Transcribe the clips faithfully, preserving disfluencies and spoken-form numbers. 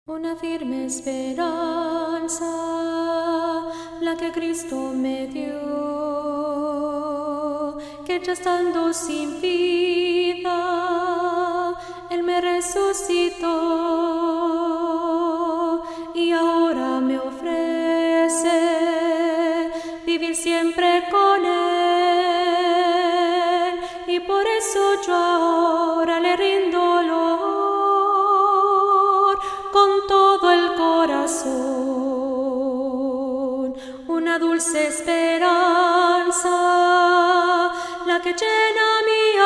Una firme esperanza, la que Cristo me dio, que ya estando sin vida, Él me resucitó y ahora me ofrece vivir siempre con Él, y por eso yo ahora le rindo honor con todo el corazón. Una dulce esperanza, la que llena mi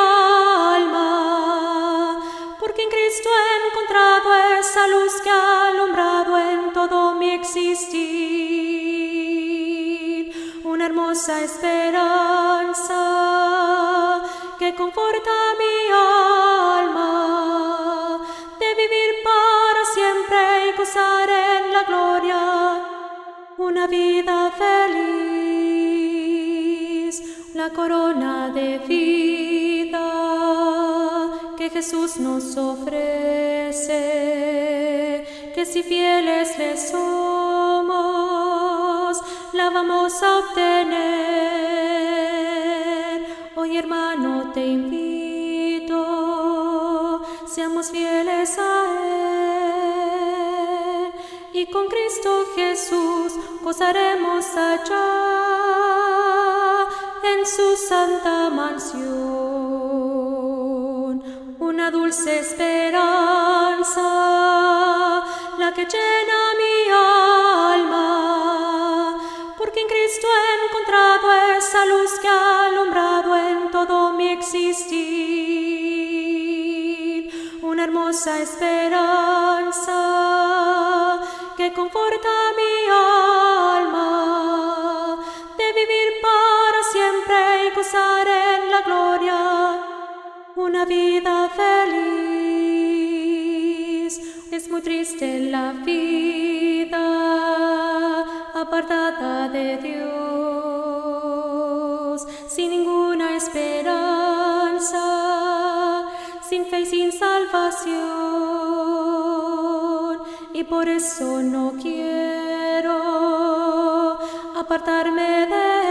alma, porque en Cristo he encontrado esa luz que ha alumbrado en todo mi existir. Una hermosa esperanza que conforta mi alma, de vivir para siempre y gozar en la gloria una vida feliz, la corona de vida que Jesús nos ofrece, que si fieles le somos, la vamos a obtener. Hoy, hermano, te invito, seamos fieles a Él, y con Cristo Jesús gozaremos allá en su santa mansión. Una dulce esperanza, la que llena mi alma, porque en Cristo he encontrado esa luz que ha alumbrado en todo mi existir. Una hermosa esperanza que conforta mi alma, de vivir para siempre y gozar en la gloria una vida feliz. Es muy triste la vida apartada de Dios, sin ninguna esperanza, sin fe y sin salvación, y por eso no quiero apartarme de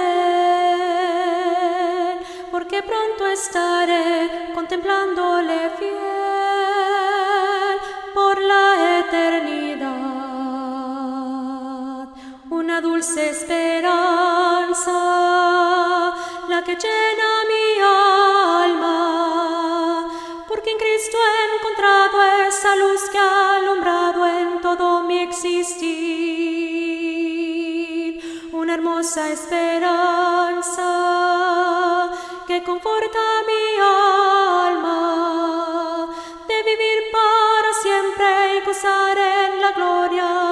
Él, porque pronto estaré contemplándole fiel por la eternidad. Una dulce esperanza, la que llena mi alma, porque en Cristo he encontrado esa luz que ha alumbrado en todo mi existir. Una hermosa esperanza que conforta mi alma, de vivir para siempre y gozar en la gloria